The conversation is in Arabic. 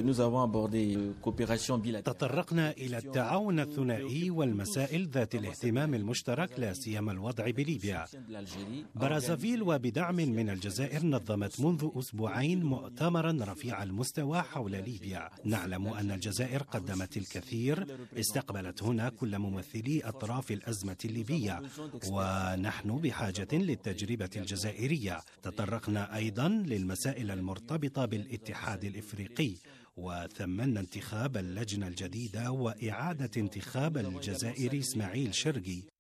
تطرقنا إلى التعاون الثنائي والمسائل ذات الاهتمام المشترك، لا سيما الوضع بليبيا. برازافيل وبدعم من الجزائر نظمت منذ أسبوعين مؤتمرا رفيع المستوى حول ليبيا. نعلم أن الجزائر قدمت الكثير، استقبلت هنا كل ممثلي أطراف الأزمة الليبية، ونحن بحاجة للتجربة الجزائرية. تطرقنا أيضا للمسائل المرتبطة بالاتحاد الإفريقي، وثمنا انتخاب اللجنة الجديدة وإعادة انتخاب الجزائري إسماعيل شرقي